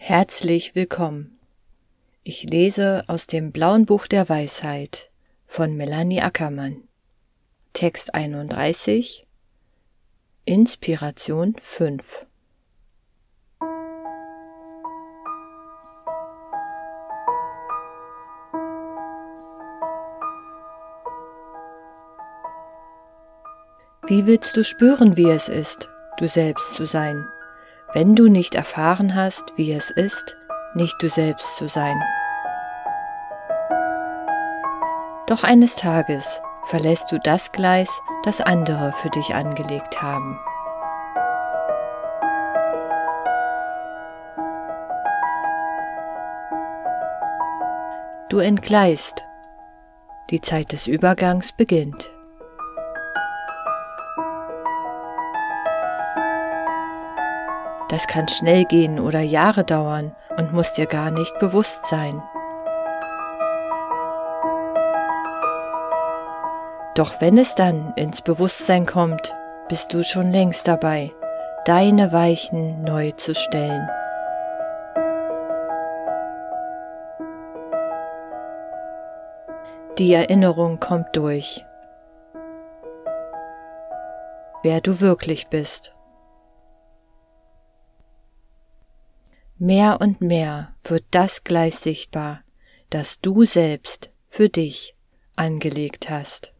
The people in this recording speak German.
Herzlich willkommen. Ich lese aus dem Blauen Buch der Weisheit von Melanie Ackermann. Text 31, Inspiration 5. Wie willst du spüren, wie es ist, du selbst zu sein, wenn du nicht erfahren hast, wie es ist, nicht du selbst zu sein? Doch eines Tages verlässt du das Gleis, das andere für dich angelegt haben. Du entgleist. Die Zeit des Übergangs beginnt. Das kann schnell gehen oder Jahre dauern und muss dir gar nicht bewusst sein. Doch wenn es dann ins Bewusstsein kommt, bist du schon längst dabei, deine Weichen neu zu stellen. Die Erinnerung kommt durch, wer du wirklich bist. Mehr und mehr wird das Gleis sichtbar, das du selbst für dich angelegt hast.